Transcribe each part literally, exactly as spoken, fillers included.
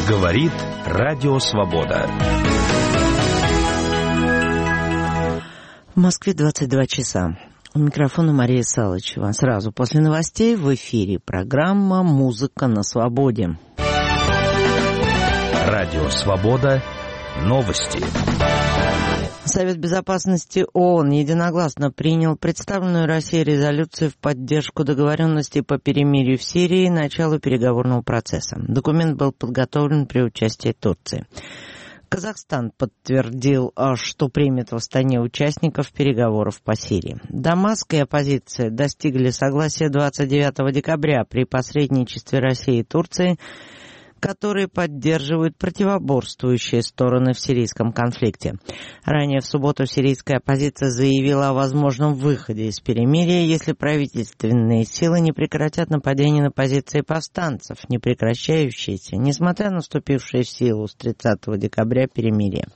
Говорит Радио Свобода. В Москве двадцать два часа. У микрофона Мария Салычева. Сразу после новостей в эфире программа «Музыка на свободе». Радио Свобода. Новости. Совет Безопасности ООН единогласно принял представленную Россией резолюцию в поддержку договоренности по перемирию в Сирии и началу переговорного процесса. Документ был подготовлен при участии Турции. Казахстан подтвердил, что примет в Астане участников переговоров по Сирии. Дамаск и оппозиция достигли согласия двадцать девятого декабря при посредничестве России и Турции, которые поддерживают противоборствующие стороны в сирийском конфликте. Ранее в субботу сирийская оппозиция заявила о возможном выходе из перемирия, если правительственные силы не прекратят нападение на позиции повстанцев, не прекращающиеся, несмотря на вступившее в силу с тридцатого декабря перемирие.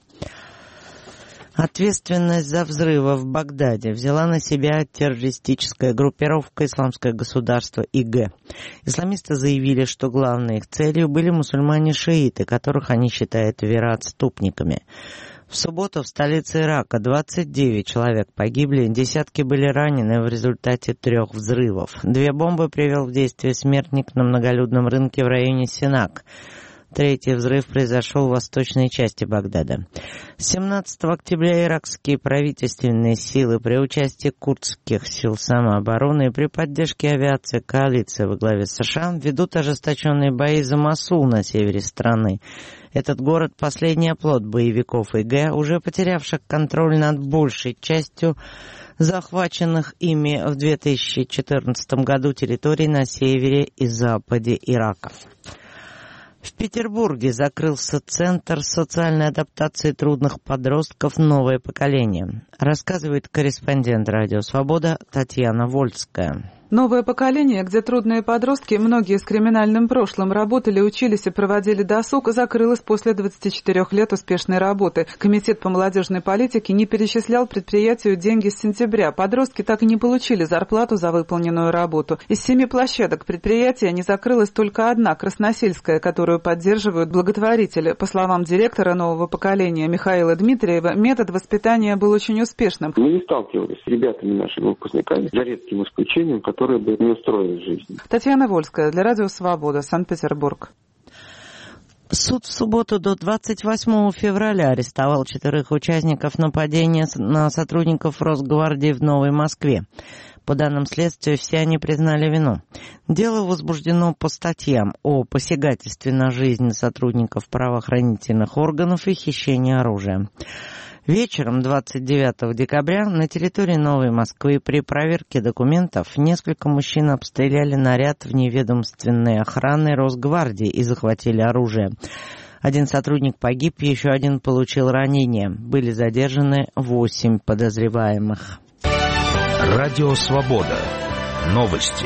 Ответственность за взрывы в Багдаде взяла на себя террористическая группировка «Исламское государство» ИГ. Исламисты заявили, что главной их целью были мусульмане-шииты, которых они считают вероотступниками. В субботу в столице Ирака двадцать девять человек погибли, десятки были ранены в результате трех взрывов. Две бомбы привел в действие смертник на многолюдном рынке в районе Синак. Третий взрыв произошел в восточной части Багдада. семнадцатого октября иракские правительственные силы при участии курдских сил самообороны и при поддержке авиации коалиции во главе с США ведут ожесточенные бои за Мосул на севере страны. Этот город – последний оплот боевиков ИГ, уже потерявших контроль над большей частью захваченных ими в две тысячи четырнадцатом году территорий на севере и западе Ирака. В Петербурге закрылся Центр социальной адаптации трудных подростков «Новое поколение», рассказывает корреспондент «Радио Свобода» Татьяна Вольская. Новое поколение, где трудные подростки, многие с криминальным прошлым, работали, учились и проводили досуг, закрылось после двадцати четырёх лет успешной работы. Комитет по молодежной политике не перечислял предприятию деньги с сентября. Подростки так и не получили зарплату за выполненную работу. Из семи площадок предприятия не закрылась только одна, Красносельская, которую поддерживают благотворители. По словам директора «Нового поколения» Михаила Дмитриева, метод воспитания был очень успешным. Мы не сталкивались с ребятами, нашими выпускниками, за редким исключением, которые бы не устроили жизнь. Татьяна Вольская для Радио Свобода, Санкт-Петербург. Суд в субботу до двадцать восьмого февраля арестовал четырех участников нападения на сотрудников Росгвардии в Новой Москве. По данным следствия, все они признали вину. Дело возбуждено по статьям о посягательстве на жизнь сотрудников правоохранительных органов и хищении оружия. Вечером двадцать девятого декабря на территории Новой Москвы при проверке документов несколько мужчин обстреляли наряд вневедомственной охраны Росгвардии и захватили оружие. Один сотрудник погиб, еще один получил ранение. Были задержаны восемь подозреваемых. Радио Свобода. Новости.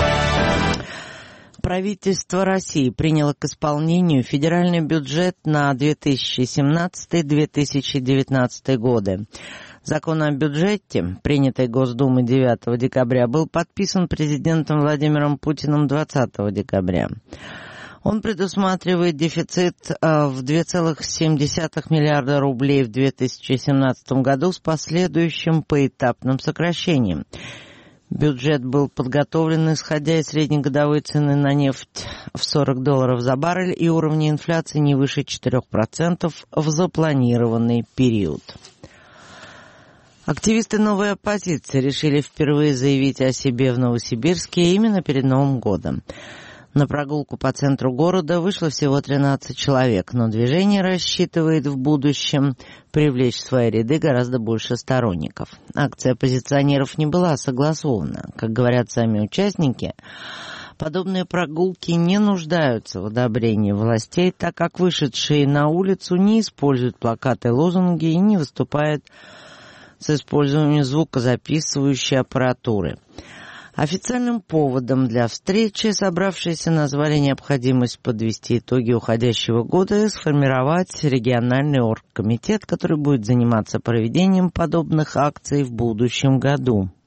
Правительство России приняло к исполнению федеральный бюджет на две тысячи семнадцатый — две тысячи девятнадцатый годы. Закон о бюджете, принятый Госдумой девятого декабря, был подписан президентом Владимиром Путиным двадцатого декабря. Он предусматривает дефицит в два целых семь десятых миллиарда рублей в две тысячи семнадцатом году с последующим поэтапным сокращением. Бюджет был подготовлен, исходя из среднегодовой цены на нефть в сорок долларов за баррель и уровня инфляции не выше четырех процентов в запланированный период. Активисты новой оппозиции решили впервые заявить о себе в Новосибирске именно перед Новым годом. На прогулку по центру города вышло всего тринадцать человек, но движение рассчитывает в будущем привлечь в свои ряды гораздо больше сторонников. Акция оппозиционеров не была согласована. Как говорят сами участники, подобные прогулки не нуждаются в одобрении властей, так как вышедшие на улицу не используют плакаты и лозунги и не выступают с использованием звукозаписывающей аппаратуры. Официальным поводом для встречи собравшиеся назвали необходимость подвести итоги уходящего года и сформировать региональный оргкомитет, который будет заниматься проведением подобных акций в будущем году.